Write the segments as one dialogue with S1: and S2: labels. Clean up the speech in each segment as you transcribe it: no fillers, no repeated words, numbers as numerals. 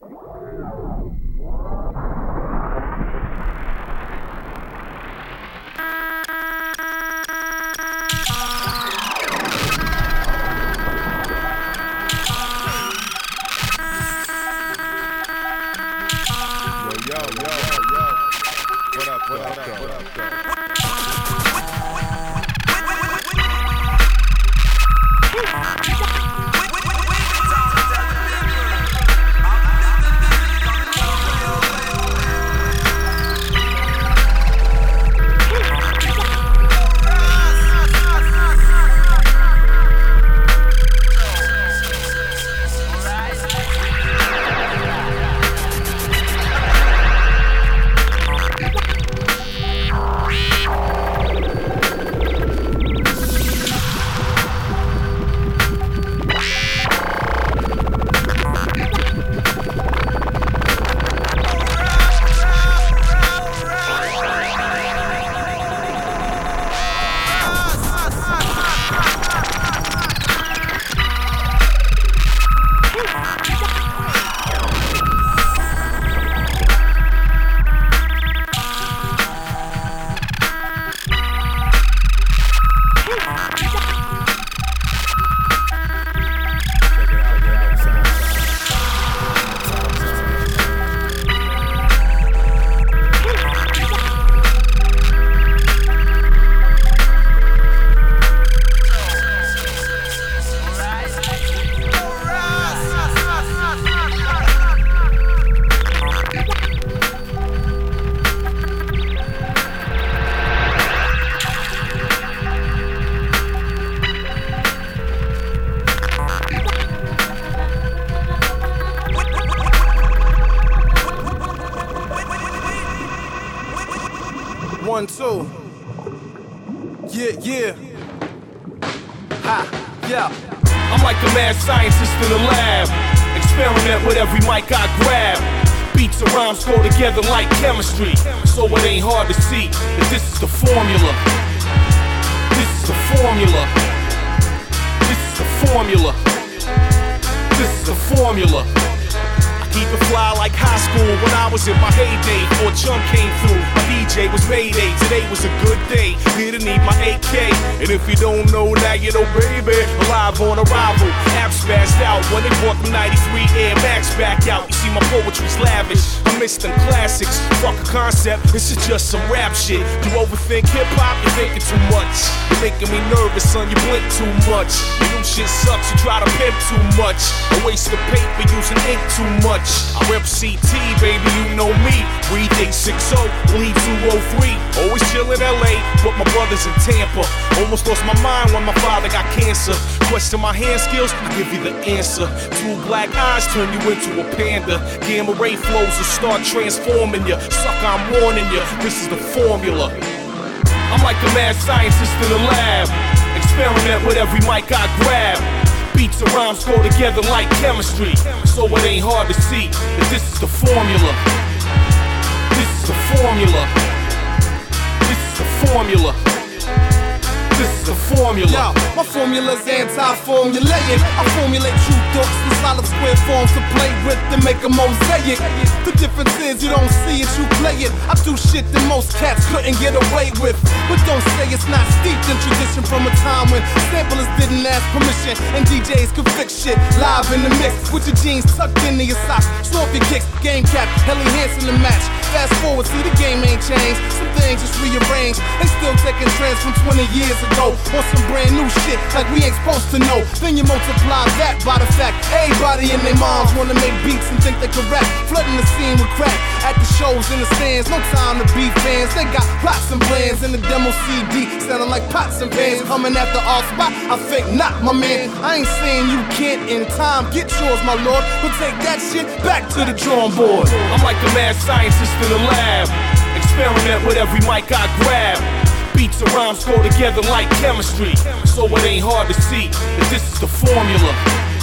S1: 1, 2. Yeah. Ha, yeah.
S2: I'm like a mad scientist in the lab. Experiment with every mic I grab. Beats and rhymes go together like chemistry. So it ain't hard to see that this is the formula. This is the formula. This is the formula. This is the formula. Keep it fly like high school when I was in my heyday. Before Chum came through, my DJ was Mayday. Today was a good day, didn't need my AK. And if you don't know that, you know, baby, alive on arrival. App spazzed out when they brought the 93 Air Max back out. You see, my poetry's lavish, I miss them classics. Fuck a concept, this is just some rap shit. You overthink hip-hop, you're thinking too much. You're making me nervous, son, you blink too much. Your new shit sucks, you try to pimp too much. A waste of paper using ink too much. I rep CT, baby, you know me. Breathe 860, bleed 203. Always chill in LA, but my brother's in Tampa. Almost lost my mind when my father got cancer. Question my hand skills, I give you the answer. 2 black eyes turn you into a panda. Gamma ray flows will start transforming you. Sucker, I'm warning you, this is the formula. I'm like a mad scientist in the lab. Experiment with every mic I grab. Beats and rhymes go together like chemistry. So it ain't hard to see that this is the formula. This is the formula. This is the formula. This is the formula.
S1: Yo, my formula's anti-formulating. I formulate true thoughts in solid square forms to play with and make a mosaic. The difference is you don't see it, you play it. I do shit that most cats couldn't get away with. But don't say it's not steeped in tradition from a time when samplers didn't ask permission and DJs could fix shit live in the mix with your jeans tucked into your socks. Slow up your kicks, game cap, Helly Hansen the match. Fast forward, see the game ain't changed. Some things just rearranged. They still taking trends from 20 years ago on some brand new shit like we ain't supposed to know. Then you multiply that by the fact everybody and their moms wanna make beats and think they can rap. Flooding the scene with crack at the shows in the stands. No time to be fans. They got plots and plans in the demo CD, sounding like pots and pans. Coming after our spot, I think not, my man. I ain't saying you can't in time get yours, my lord, but take that shit back to the drawing board.
S2: I'm like a mad scientist in the lab. Experiment with every mic I grab. Beats and rhymes go together like chemistry. So it ain't hard to see that this is the formula.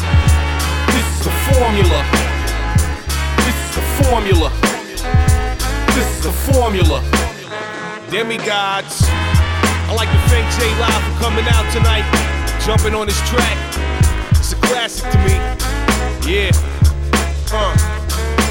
S2: This is the formula. This is the formula. This is the formula. Demigods. I like to thank J Live for coming out tonight, jumping on this track. It's a classic to me. Yeah.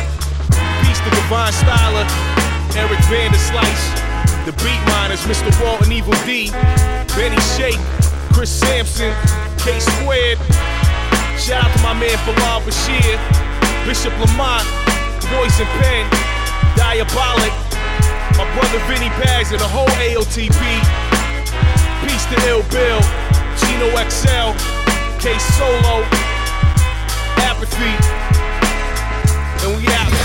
S2: Ryan Styler, Eric Vanderslice, the Beat Miners, Mr. Walton Evil D, Benny Shake, Chris Sampson, K Squared. Shout out to my man Bilal Bashir, Bishop Lamont, Poison Pen, Diabolic, my brother Vinny Bags and the whole AOTP. Peace to Ill Bill, Gino XL, K Solo, Apathy, and we out.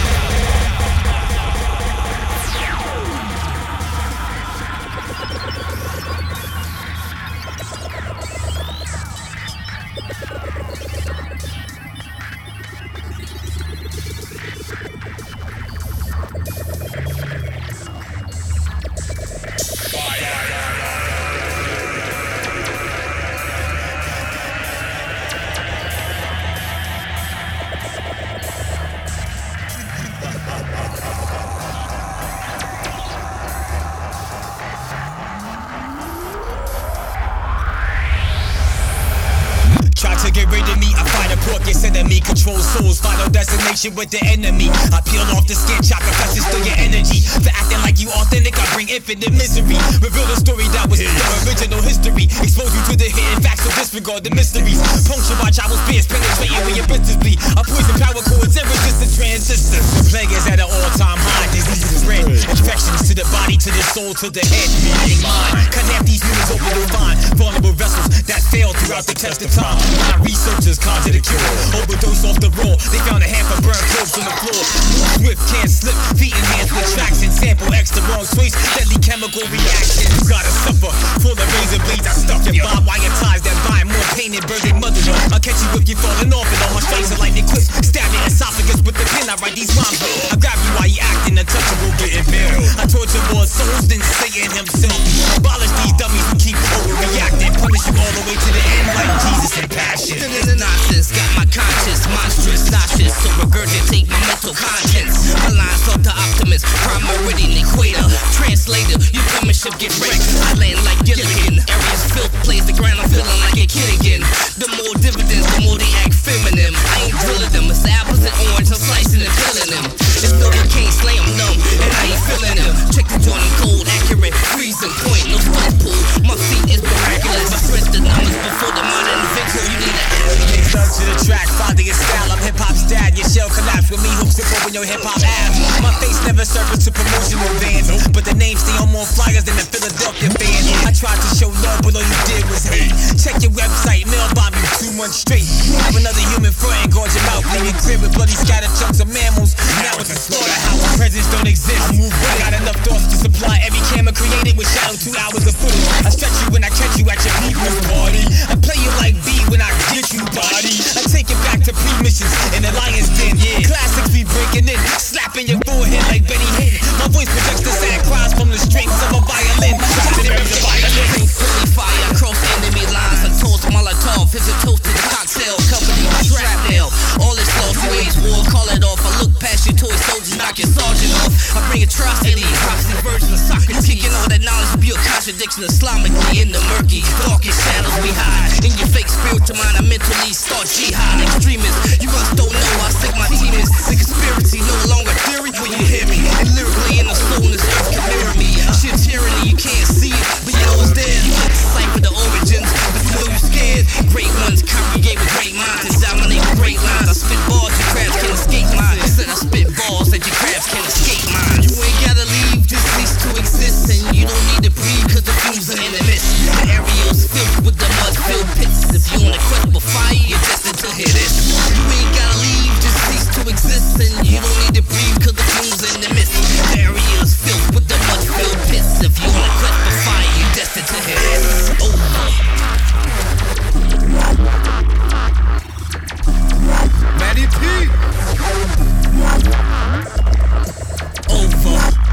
S3: Control souls, final destination with the enemy. I peel off the skin, chop and press through your energy. For acting like you authentic, I bring infinite misery. Reveal the story that was the original history. Expose you to the hidden facts, so disregard the mysteries. Puncture by travels, spears penetrating where your business be. I poison power chords and resist the transistors. The plague is at an all-time high. Disease is spread. Infections to the body, to the soul, to the head. Meaning mind. Connect these humans open to find vulnerable vessels that fail throughout the test of time. My researchers conjure the cure. Overdose off the raw, they found a half a burned corpse on the floor. Swift can't slip, feet and hands with traction. Sample extra wrong choice, deadly chemical reaction. You gotta suffer, full of razor blades. I stuff your barbed wire ties that bind more pain than burning mother. I'll catch you if you're falling off, and all my strikes are lightning quick. Stab your esophagus with the pen, I write these rhymes. I grab you while you acting untouchable, getting bail. I torture more souls than Satan himself. Abolish these dummies who keep overreacting. Punish you all the way to the end like Jesus in passion.
S4: Nonsense, got my conscience monstrous, nauseous, so regurgitate my mental contents. My lines talk to optimists, prime meridian equator. Translator, your penmanship get wrecked. I land like Gilligan. Areas filth, plays the ground, I'm feeling like a kid again. The more dividends, the more they act feminine. I ain't drilling them, it's apples and orange, I'm slicing and peeling them. It's no they can't slay them numb, and I ain't feeling them. Check the joint, I'm cold, accurate, freezing point, no stone pool. My feet is miraculous. I press the numbers before the modern inventor. You need an ambulance.
S3: To the track, father your style, I'm hip-hop's dad. Your shell collapse with me, hooks up over your hip-hop app. My face never serves to promotional vans, but the name stay on more flyers than the Philadelphia fans. I tried to show love, but all you did was hate. Check your website, mail bomb you 2 months straight. Have another human friend, gorge your mouth, leave your crib with bloody scattered chunks of mammals. Now it's a slaughterhouse, presents don't exist. I move well, got enough thoughts to supply every camera created with shadow 2 hours of footage. I stretch you when I catch you at your people's party. I play you like B when I get you body. I take it back to pre-missions in the Lion's Den. Classics be breaking in, slapping your forehead like Benny Hinn. My voice projects the sad cries from the strings of a violin.
S4: Friendly fire across enemy lines. I toast Molotov, here's a toast to the cocktail company. Shrapnel, all this lost ways, war, call it off. I look past your toy soldiers, knock your sergeant off. I bring atrocities, prophecy version of Socrates. Kicking all that knowledge, be a contradiction Islamically in the murky, darkest shadows we hide. In your fake spiritual mind, I mentally start jihad. Extremists, you must don't know how sick my team is. The conspiracy no longer theory when you hear me. And lyrically in the soul, this earth can mirror me. Shit tyranny, you can't see it, but yo, it's there. You can't decipher the origins, but you know you scared. Great ones congregate with great minds and dominate with great lines. I spit balls, your crabs can escape mine. Said I spit balls that your crabs can escape mine. You ain't gotta leave, just cease to exist. And you don't need to breathe, cause the fumes are in the mist. The area's filled with the mud-filled pits. If you on a credible fire, you're destined to hit it. You ain't gotta leave, just cease to exist. And you don't need to breathe, cause the fumes are in the mist. The area's filled with the mud-filled pits. If you on a credible fire, you're destined to hit it.
S2: Matty P.
S3: Over.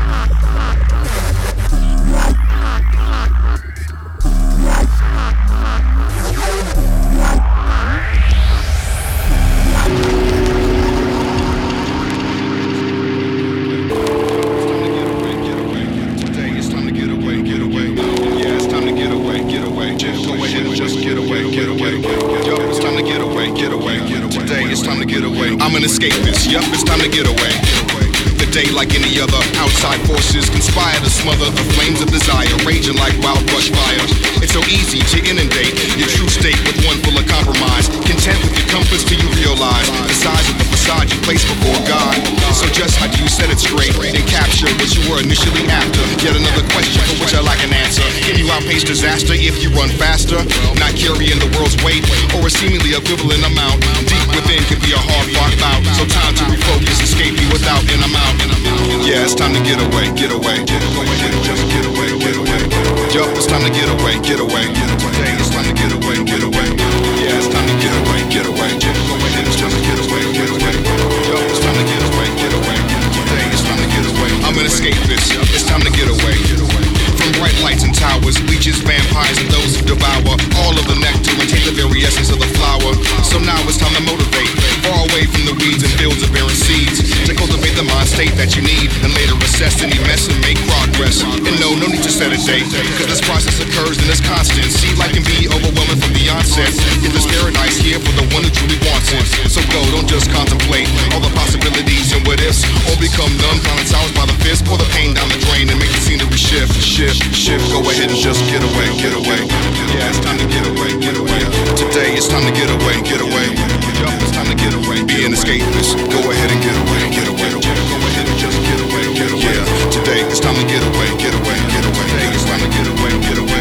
S1: I'm an escapist, yup, it's time to get away. The
S5: day like any other. Outside forces conspire to smother the flames of desire, raging like wild brush fire. It's so easy to inundate your true state with one full of compromise. Content with your comforts till you realize the size of the facade you place before God. So just how do you set it straight and capture what you were initially after? Yet another question for which I like an answer. Can you outpace disaster if you run faster? Not carrying the world's weight or a seemingly equivalent amount. Deep within could be a hard-fought bout. So time to refocus, escape you without an amount. Yeah, it's time to get away, get away, get away, just get away, get away. Yup, it's time to get away, get away. Today it's time to get away, get away. Yeah, it's time to get away, get away. It's time to get away, get away. Yup, it's time to get away, get away. Today it's time to get away. I'm an escapist. It's time to get away, get away. From bright lights and towers, leeches, vampires, and those who devour all of the nectar and take the very essence of the flower. So now it's time to motivate, far away from the weeds and fields of barren seeds, to cultivate the mind state that you need, and later assess any mess and make progress. And no need to set a date, cause this process occurs and it's constant. See, life can be overwhelming from the onset, yet there's paradise here for the one who truly wants it. So go, don't just contemplate all the possibilities and what ifs, or become numb, counting sours by the fist, pour the pain down the drain and make the scenery shift. Go ahead and just get away, get away. Yeah, it's time to get away, get away. Today it's time to get away, get away. Yup, it's time to get away. Be an escapist. Go ahead and get away, get away. Go ahead and just get away, get away. Yeah, today it's time to get away, get away, get away. Today it's time to get away, get away.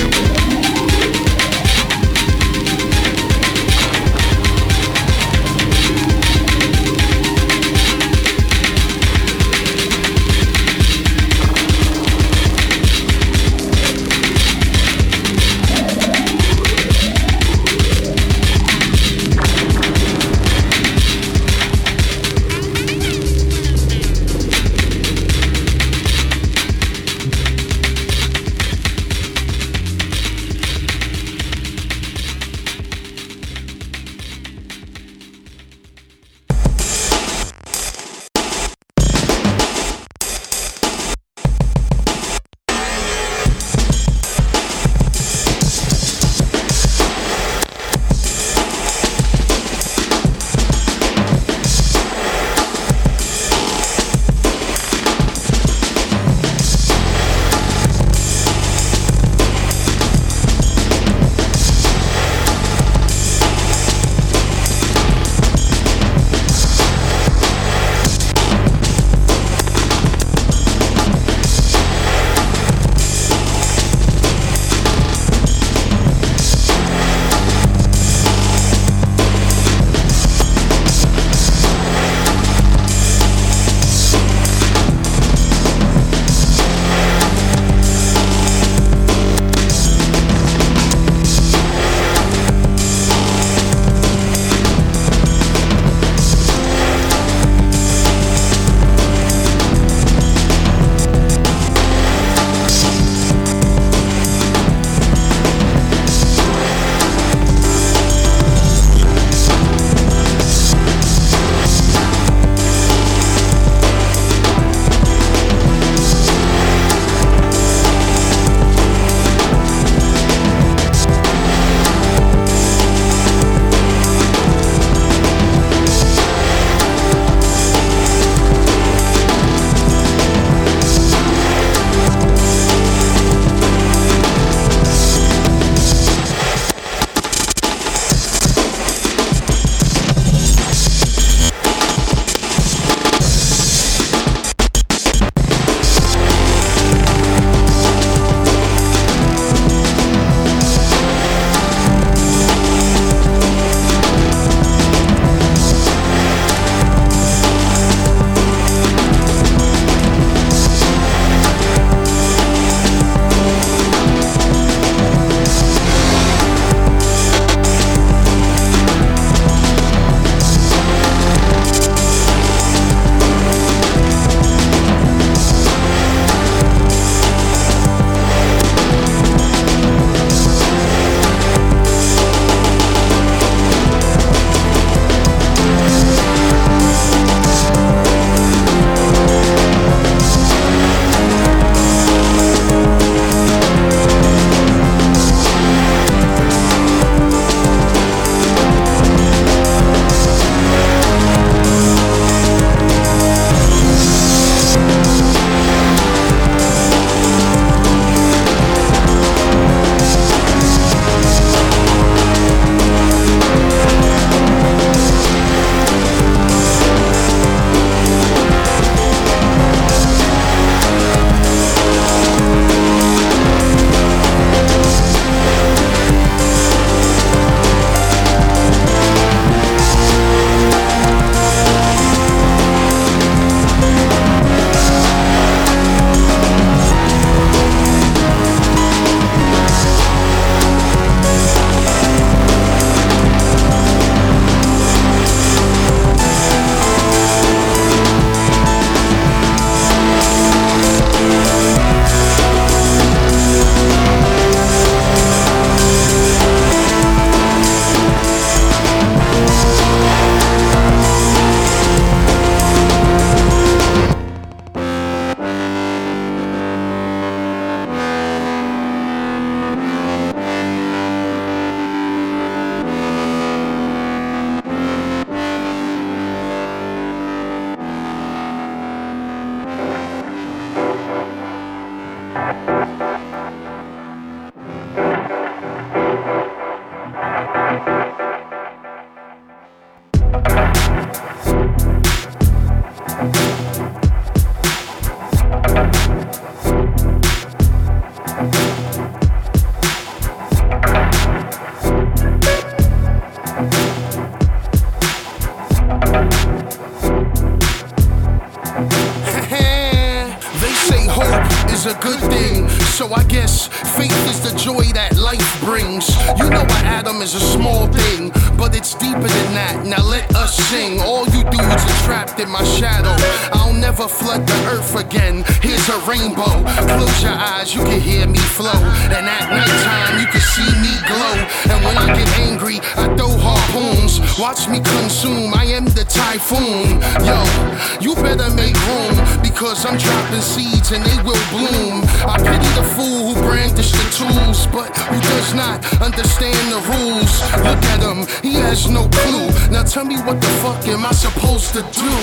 S6: is a good thing. So I guess faith is the joy that life brings. You know an atom is a small thing, but it's deeper than that. Now let us sing. All you dudes are trapped in my shadow. I'll never flood the earth again. Here's a rainbow. Close your eyes, you can hear me flow. And at nighttime, you can see me glow. And when I get angry, I throw harpoons. Watch me consume, I am the typhoon. Yo, you better make room, because I'm dropping seeds and they will bloom. I pity the fool who brandished the tools, but who does not understand the rules. Look at him, he has no clue. Now tell me, what the fuck am I supposed to do?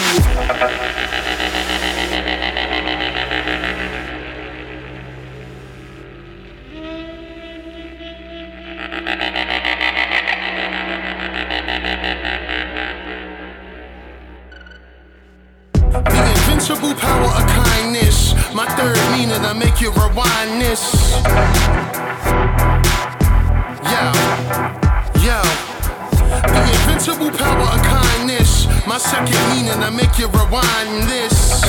S6: Invincible power of kindness. My third meaning, I make you rewind this. Yo. The invincible power of kindness. My second meaning, I make you rewind this.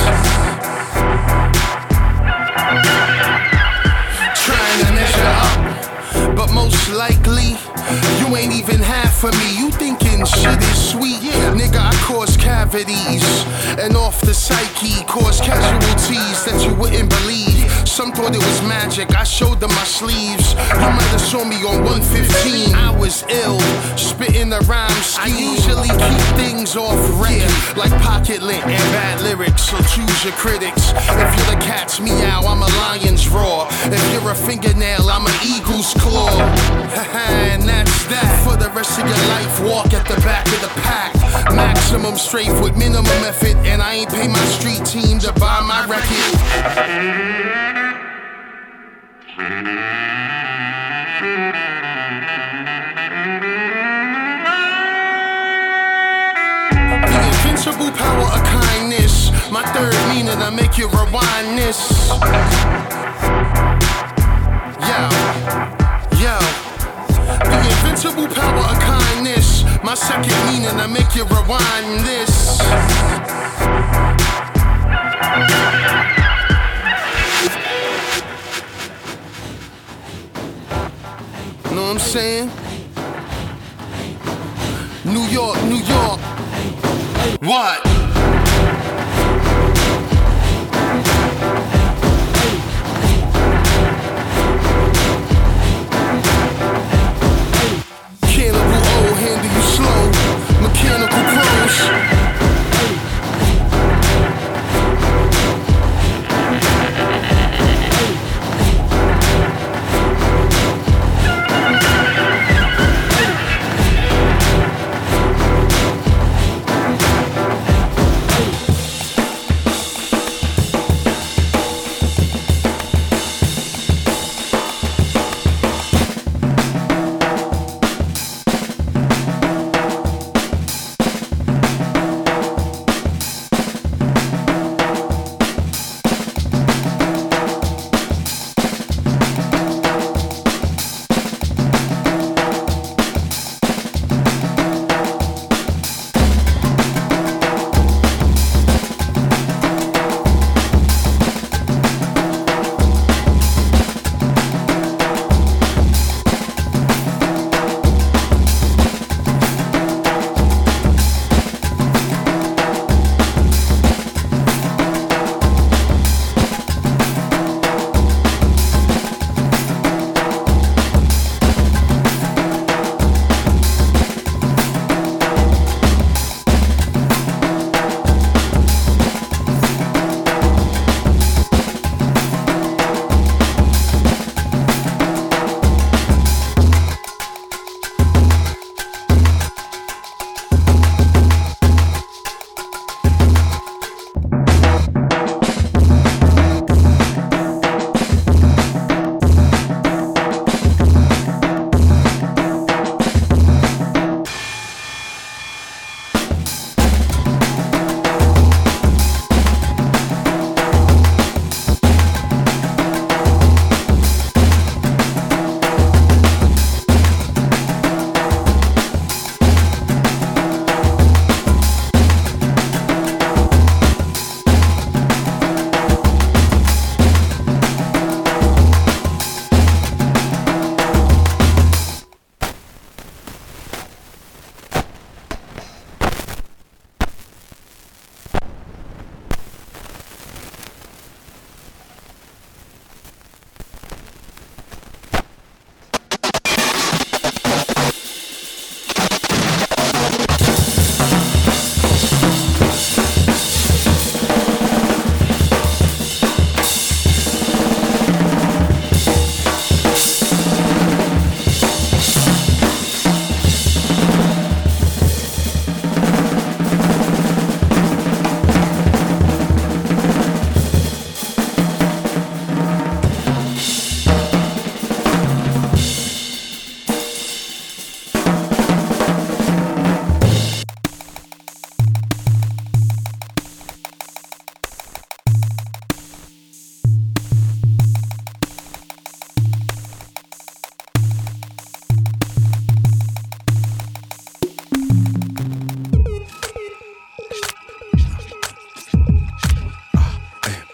S6: Trying to measure up, but most likely you ain't even half of me. You thinking shit is sweet, nigga, I cause cavities, and off the psyche cause casualties that you wouldn't believe. Some thought it was magic, I showed them my sleeves. You might have saw me on 115. I was ill, spitting the rhyme scheme. I usually keep things off record, like pocket lint and bad lyrics, so choose your critics. If you're the cat's meow, I'm a lion's roar. If you're a fingernail, I'm an eagle's claw. And that's that. For the rest of your life, walk at the back of the pack. Maximum strength with minimum effort, and I ain't pay my street team to buy my record. The invincible power of kindness. My third meaning, I make you rewind this. Yo. The invincible power of kindness. My second meaning, I make you rewind this. Know what I'm saying? New York. What? Cannibal O, handle you slow. Mechanical pros.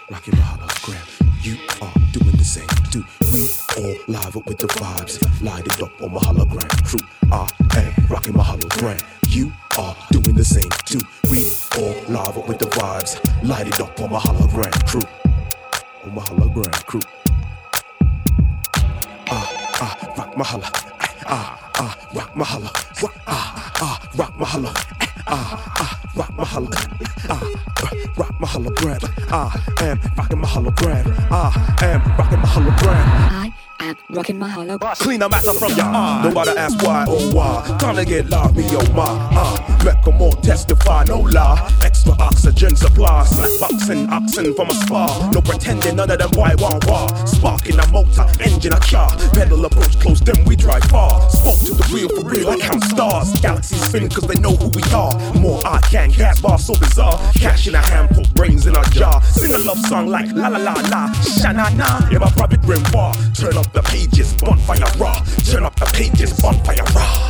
S7: rocking my hologram. You are doing the same too. We all live up with the vibes, light it up on my hologram crew. I am rocking my hologram. You are doing the same too. We all live up with the vibes, light it up on my hologram crew. On my hologram crew. Rock my holla. Rock my holla. Rock my holla. Rock my holla. Rock my hologram. I am rocking my hologram. I am rocking my hologram.
S8: I am rocking my hologram.
S7: Clean a matter from ya. Nobody ask why, oh why. Time to get loud, me oh my. Make them all testify, no lie. Extra oxygen supply. Slap boxing, oxen from a spa. No pretending, none of them why. Spark in a motor, engine a car. Pedal approach close, then we drive far. Spoke to the real for real, I count stars. Galaxies spin cause they know who we are. More I can, gas bar so bizarre. Cash in a hand, put brains in a jar. Sing a love song like la la la la. Sha-na-na, in my private grimoire. Turn up the pages, bonfire raw. Turn up the pages, bonfire raw.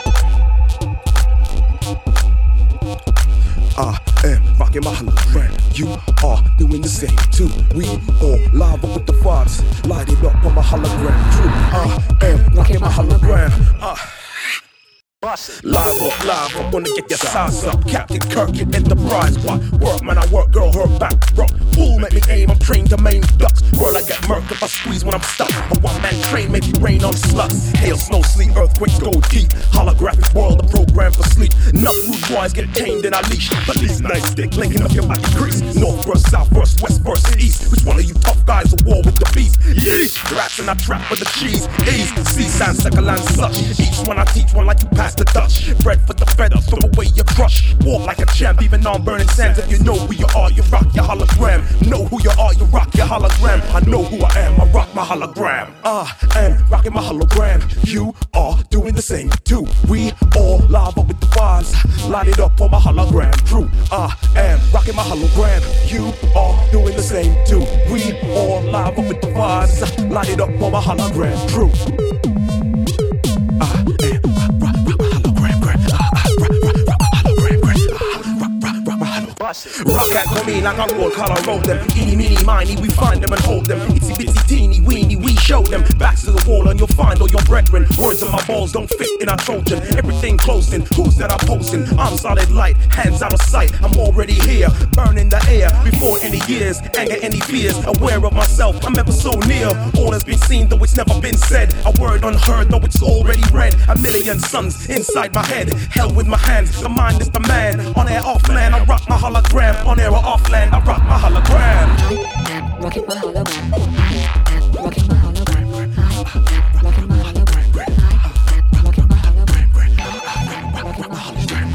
S7: I am rocking my hologram. You are doing the same too. We all live up with the vibes, light it up on my hologram crew. I am rocking my hologram. Live up, wanna get your size up. Captain Kirk in Enterprise. What work, man, I work, girl, her back. Rock, fool, make me aim, I'm trained to main ducks. World, I get murked if I squeeze when I'm stuck. A one-man train, make it rain on sluts. Hail, snow, sleet, earthquakes go deep. Holographic world, a program for sleep. Enough rude boys get tamed in a leash. But these nice dick, linking up your body crease. North versus south versus west versus east. Which one of you tough guys will war with the beast? Yeesh, rats in a trap for the cheese. Ease, sea, sand, second land, such. Each one I teach one like you pass the Dutch. Bread for the feathers, throw away your crush. Walk like a champ, even on burning sands. If you know who you are, you rock your hologram. Know who you are, you rock your hologram. I know who I am, I rock my hologram. I am rocking my hologram. You are doing the same too. We all live up with the vibes, light it up on my hologram crew. I am rocking my hologram. You are doing the same too. We all live up with the vibes, light it up on my hologram crew. Rock and come in like a roll collar roll them. Eeny, meeny, miny, we find them and hold them. Itsy bitsy teeny weeny, we show them. Backs to the wall and you'll find all your brethren. Words on my balls don't fit in a Trojan. Everything closed in, who's that I'm posting? I'm solid light, hands out of sight. I'm already here, burning the air. Before any years, anger, any fears. Aware of myself, I'm ever so near. All has been seen though it's never been said. A word unheard though it's already read. A million suns inside my head. Held with my hands, the mind is the man. On air, off land, I rock my hologram. On air or off land, I rock my hologram.
S8: I am rocking my hologram. I am rocking my hologram. I am rocking my hologram. I am rocking my hologram. I am rocking my hologram.